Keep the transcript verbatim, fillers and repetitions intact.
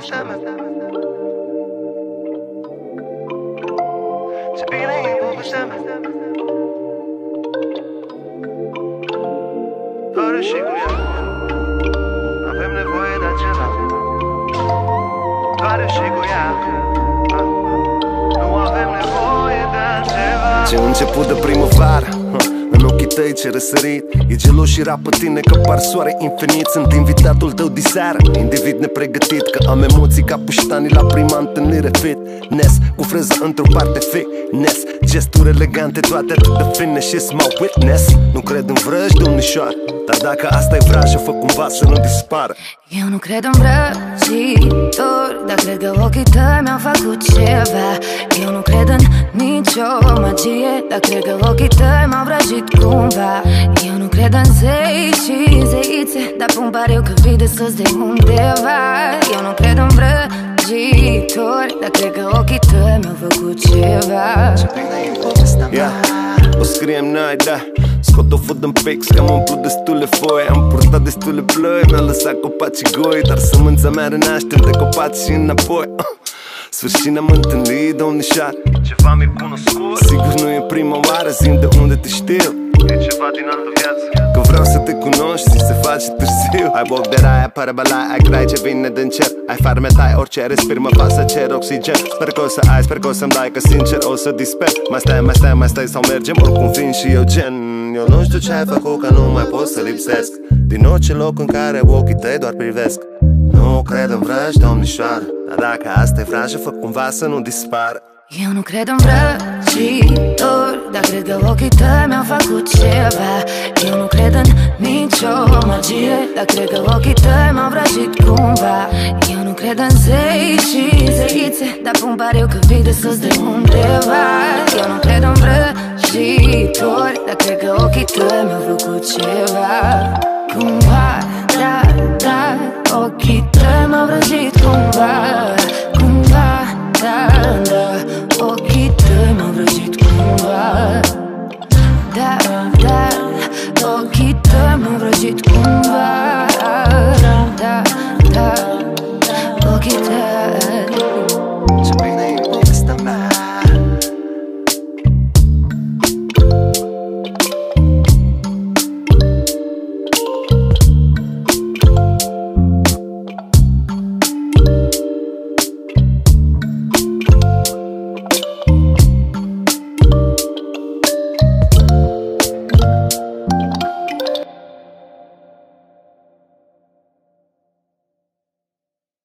povestea mea. Ce bine e povestea mea. Doare și cu ea. Avem nevoie de ceva. Doare și cu ea. Nu avem nevoie de altceva. Ce început de primăvară, în ochii tăi ce răsărit. E gelos și rapă tine că par soare infinit. Sunt invitatul tău diseară, individ nepregătit, că am emoții ca puștanii la prima întâlnire. Fitness, cu freză într-o parte fitness, gesturi elegante, toate atât de fine și small witness. Nu cred în vrăji, domnișoară, dar dacă asta e vrajă, fă cumva să nu dispară. Eu nu cred în vrăjitori, dar cred că ochii tăi mi-au făcut ceva. Eu nu cred în nicio magie, dar cred că ochii tăi m-au vrăjit cumva. Eu nu cred în zei și zeițe, dar pun pariu că vii de sus de undeva. Eu nu cred în vrăjitori, dar cred că ochii tăi mi-au făcut ceva. Yeah. O scriem noi, da. Scot o fut în pix, că am umplut destule foi. Am purtat destule ploi, mi-a lăsat copacii goi, dar sămânța mea renaște de copaci și înapoi. Sfârșit ne-am întâlnit, domnișoară. Ceva mi-e cunoscut. Sigur nu e prima oară, zi-mi de unde te știu. E ceva din altă viață. Că vreau să te cunoști și se face târziu. Ai boc de rai, ai pare balai, ai grai ce vine din cer. Ai farme tai, orice respir mă pasă, cer oxigen. Sper că o să ai, sper că o să-mi dai, că sincer o să disper. Mai stai, mai stai, mai stai sau mergem, oricum vin și eu gen. Eu nu știu ce ai făcut, că nu mai pot să lipsesc din orice loc în care ochii tăi doar privesc. Nu cred în vrăji, domnișoară, dar dacă asta e vrajă, fă cumva să nu dispară. Eu nu cred în vrăjitori, dar cred că ochii tăi mi-au făcut ceva. Eu nu cred în nicio magie, dar cred că ochii tăi m-au vrăjit cumva. Eu nu cred în zei și zeițe, dar pun pariu că vii de sus de undeva. Eu nu cred în vrăjitori, dar cred că ochii tăi mi-au făcut ceva. Cumva, da, da,